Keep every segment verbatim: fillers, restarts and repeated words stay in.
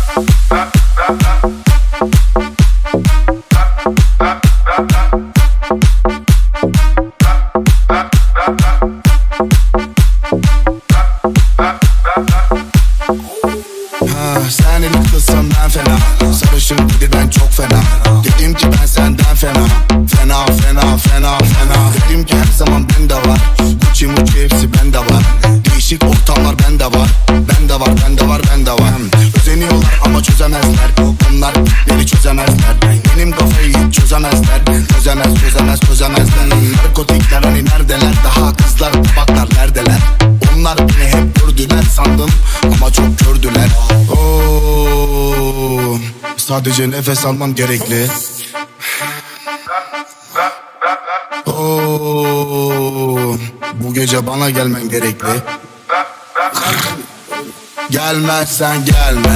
Senin kızsan ben fena, sarışın dediden çok fena. Dedim ki ben senden fena, fena fena fena fena. Dedim ki her zaman bende var, Gucci Mucci hepsi bende var. Değişik ortamlar bende var, bende var bende var bende var. Özeniyorlar ama çözemezler, onlar beni çözemezler. Benim kafayı hiç çözemezler, çözemez çözemez çözemezler. Narkotikler hani neredeler, daha kızlar tabaklar neredeler. Onlar beni hep gördüler sandım ama çok gördüler. Oo, sadece nefes almam gerekli. Oo, bu gece bana gelmen gerekli. Gelmezsen gelme,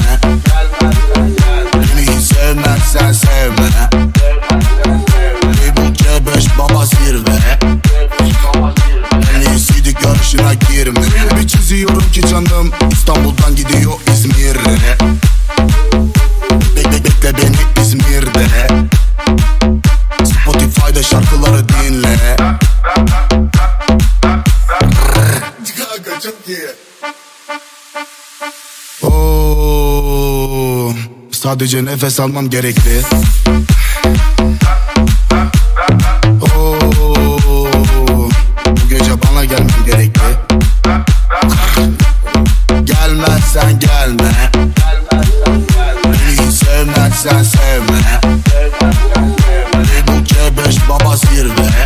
beni hiç sevmezsen sevme. Bir C beş baba zirve, en iyisiydi yarışına girme. Bir çiziyorum ki canım İstanbul'dan gidiyor İzmir'e. Bekle bekle beni İzmir'de, Spotify'da şarkıları dinle. Kanka çok iyi. Oo, sadece nefes almam gerekli. Oo, bu gece bana gelmen gerekli. Gelmezsen gelme, beni hiç sevmezsen sevme. Bu C beş baba zirve,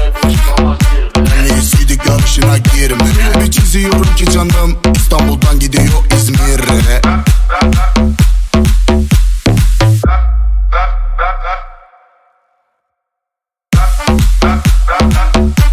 en iyisiydi yarışına girme. Bir çiziyorum ki canım İstanbul'dan gidiyor İzmir'e.